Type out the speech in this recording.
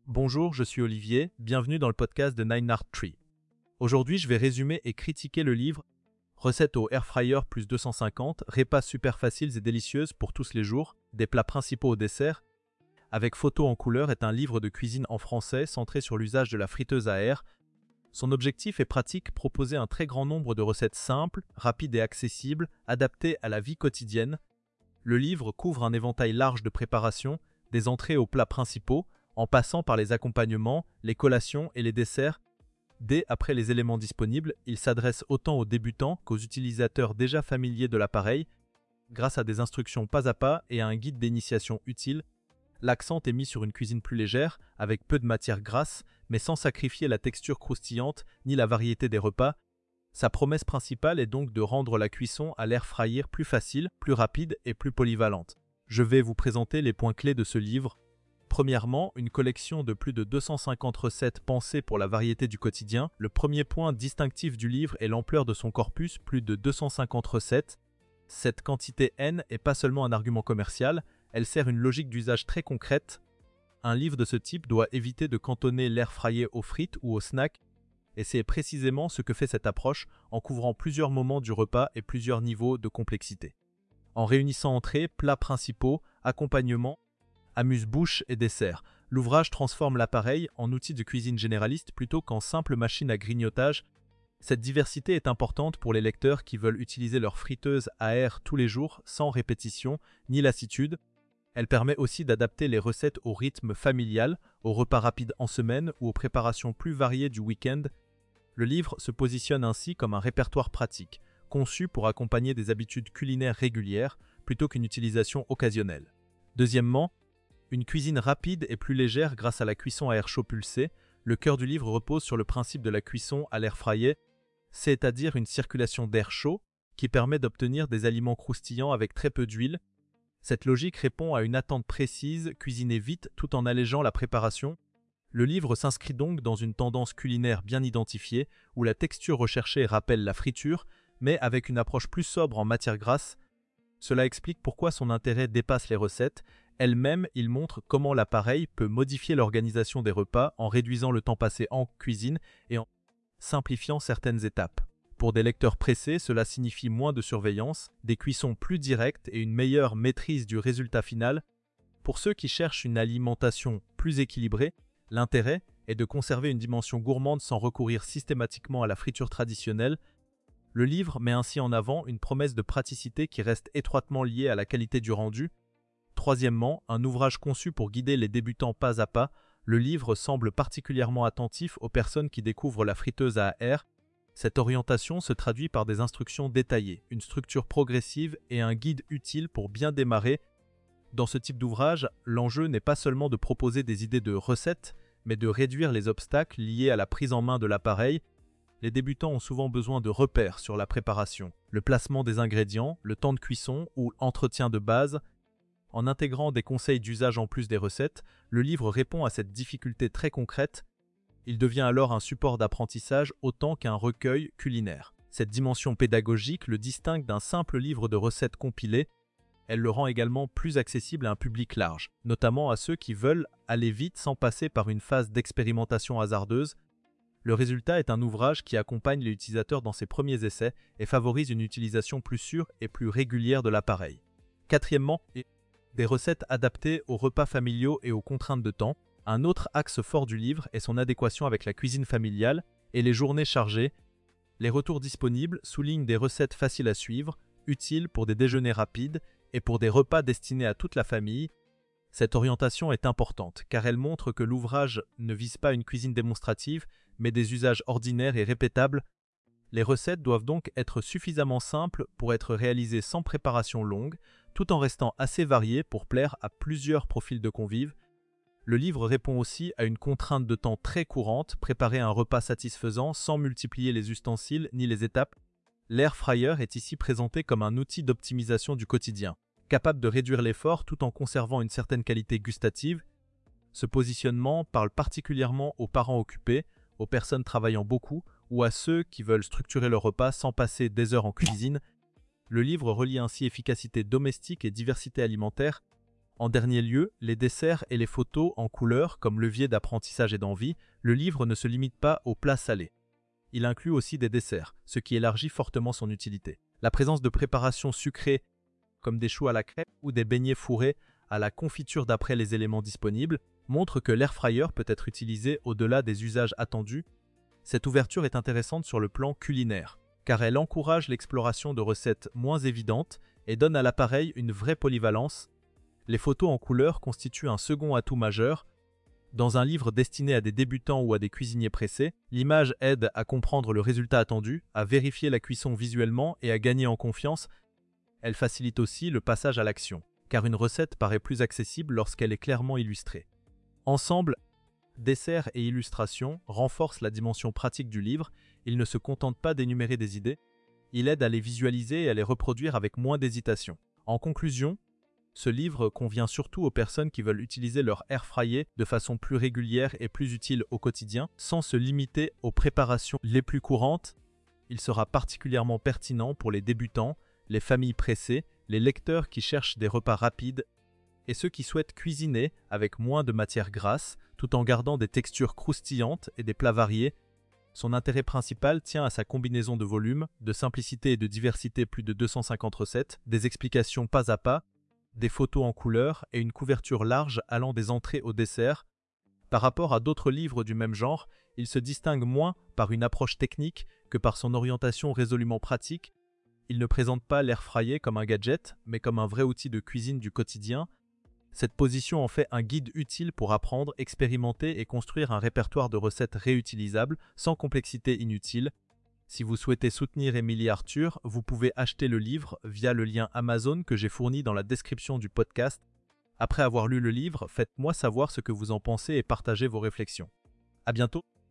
Bonjour, je suis Olivier, bienvenue dans le podcast de Nine Art Tree. Aujourd'hui, je vais résumer et critiquer le livre Recettes au Air Fryer plus 250, repas super faciles et délicieuses pour tous les jours, des plats principaux au dessert, avec photos en couleur est un livre de cuisine en français centré sur l'usage de la friteuse à air. Son objectif est pratique, proposer un très grand nombre de recettes simples, rapides et accessibles, adaptées à la vie quotidienne. Le livre couvre un éventail large de préparations, des entrées aux plats principaux, en passant par les accompagnements, les collations et les desserts. Dès après les éléments disponibles, il s'adresse autant aux débutants qu'aux utilisateurs déjà familiers de l'appareil. Grâce à des instructions pas à pas et à un guide d'initiation utile, l'accent est mis sur une cuisine plus légère, avec peu de matière grasse, mais sans sacrifier la texture croustillante ni la variété des repas. Sa promesse principale est donc de rendre la cuisson à l'air fryer plus facile, plus rapide et plus polyvalente. Je vais vous présenter les points clés de ce livre. Premièrement, une collection de plus de 250 recettes pensées pour la variété du quotidien. Le premier point distinctif du livre est l'ampleur de son corpus, plus de 250 recettes. Cette quantité N est pas seulement un argument commercial, elle sert une logique d'usage très concrète. Un livre de ce type doit éviter de cantonner l'air fryer aux frites ou aux snacks, et c'est précisément ce que fait cette approche en couvrant plusieurs moments du repas et plusieurs niveaux de complexité. En réunissant entrées, plats principaux, accompagnements, amuse-bouche et dessert, l'ouvrage transforme l'appareil en outil de cuisine généraliste plutôt qu'en simple machine à grignotage. Cette diversité est importante pour les lecteurs qui veulent utiliser leur friteuse à air tous les jours sans répétition ni lassitude. Elle permet aussi d'adapter les recettes au rythme familial, aux repas rapides en semaine ou aux préparations plus variées du week-end. Le livre se positionne ainsi comme un répertoire pratique, conçu pour accompagner des habitudes culinaires régulières plutôt qu'une utilisation occasionnelle. Deuxièmement, une cuisine rapide et plus légère grâce à la cuisson à air chaud pulsé. Le cœur du livre repose sur le principe de la cuisson à l'air fryer, c'est-à-dire une circulation d'air chaud qui permet d'obtenir des aliments croustillants avec très peu d'huile. Cette logique répond à une attente précise, cuisiner vite tout en allégeant la préparation. Le livre s'inscrit donc dans une tendance culinaire bien identifiée, où la texture recherchée rappelle la friture, mais avec une approche plus sobre en matière grasse. Cela explique pourquoi son intérêt dépasse les recettes. Elle-même, il montre comment l'appareil peut modifier l'organisation des repas en réduisant le temps passé en cuisine et en simplifiant certaines étapes. Pour des lecteurs pressés, cela signifie moins de surveillance, des cuissons plus directes et une meilleure maîtrise du résultat final. Pour ceux qui cherchent une alimentation plus équilibrée, l'intérêt est de conserver une dimension gourmande sans recourir systématiquement à la friture traditionnelle. Le livre met ainsi en avant une promesse de praticité qui reste étroitement liée à la qualité du rendu. Troisièmement, un ouvrage conçu pour guider les débutants pas à pas, le livre semble particulièrement attentif aux personnes qui découvrent la friteuse à air. Cette orientation se traduit par des instructions détaillées, une structure progressive et un guide utile pour bien démarrer. Dans ce type d'ouvrage, l'enjeu n'est pas seulement de proposer des idées de recettes, mais de réduire les obstacles liés à la prise en main de l'appareil. Les débutants ont souvent besoin de repères sur la préparation, le placement des ingrédients, le temps de cuisson ou entretien de base. En intégrant des conseils d'usage en plus des recettes, le livre répond à cette difficulté très concrète. Il devient alors un support d'apprentissage autant qu'un recueil culinaire. Cette dimension pédagogique le distingue d'un simple livre de recettes compilé. Elle le rend également plus accessible à un public large, notamment à ceux qui veulent aller vite sans passer par une phase d'expérimentation hasardeuse. Le résultat est un ouvrage qui accompagne l'utilisateur dans ses premiers essais et favorise une utilisation plus sûre et plus régulière de l'appareil. Quatrièmement, des recettes adaptées aux repas familiaux et aux contraintes de temps. Un autre axe fort du livre est son adéquation avec la cuisine familiale et les journées chargées. Les retours disponibles soulignent des recettes faciles à suivre, utiles pour des déjeuners rapides et pour des repas destinés à toute la famille. Cette orientation est importante car elle montre que l'ouvrage ne vise pas une cuisine démonstrative, mais des usages ordinaires et répétables. Les recettes doivent donc être suffisamment simples pour être réalisées sans préparation longue, tout en restant assez variées pour plaire à plusieurs profils de convives. Le livre répond aussi à une contrainte de temps très courante, préparer un repas satisfaisant sans multiplier les ustensiles ni les étapes. L'air fryer est ici présenté comme un outil d'optimisation du quotidien, capable de réduire l'effort tout en conservant une certaine qualité gustative. Ce positionnement parle particulièrement aux parents occupés, aux personnes travaillant beaucoup ou à ceux qui veulent structurer leur repas sans passer des heures en cuisine. Le livre relie ainsi efficacité domestique et diversité alimentaire. En dernier lieu, les desserts et les photos en couleur comme levier d'apprentissage et d'envie, le livre ne se limite pas aux plats salés. Il inclut aussi des desserts, ce qui élargit fortement son utilité. La présence de préparations sucrées comme des choux à la crème ou des beignets fourrés à la confiture d'après les éléments disponibles montre que l'air fryer peut être utilisé au-delà des usages attendus. Cette ouverture est intéressante sur le plan culinaire, car elle encourage l'exploration de recettes moins évidentes et donne à l'appareil une vraie polyvalence. Les photos en couleur constituent un second atout majeur. Dans un livre destiné à des débutants ou à des cuisiniers pressés, l'image aide à comprendre le résultat attendu, à vérifier la cuisson visuellement et à gagner en confiance. Elle facilite aussi le passage à l'action, car une recette paraît plus accessible lorsqu'elle est clairement illustrée. Ensemble, dessert et illustration renforcent la dimension pratique du livre. Il ne se contente pas d'énumérer des idées, il aide à les visualiser et à les reproduire avec moins d'hésitation. En conclusion, ce livre convient surtout aux personnes qui veulent utiliser leur air fryer de façon plus régulière et plus utile au quotidien, sans se limiter aux préparations les plus courantes. Il sera particulièrement pertinent pour les débutants, les familles pressées, les lecteurs qui cherchent des repas rapides et ceux qui souhaitent cuisiner avec moins de matière grasse tout en gardant des textures croustillantes et des plats variés. Son intérêt principal tient à sa combinaison de volume, de simplicité et de diversité, plus de 250 recettes, des explications pas à pas, des photos en couleur et une couverture large allant des entrées au dessert. Par rapport à d'autres livres du même genre, il se distingue moins par une approche technique que par son orientation résolument pratique. Il ne présente pas l'air fryer comme un gadget, mais comme un vrai outil de cuisine du quotidien. Cette position en fait un guide utile pour apprendre, expérimenter et construire un répertoire de recettes réutilisables sans complexité inutile. Si vous souhaitez soutenir Émilie Arthur, vous pouvez acheter le livre via le lien Amazon que j'ai fourni dans la description du podcast. Après avoir lu le livre, faites-moi savoir ce que vous en pensez et partagez vos réflexions. À bientôt!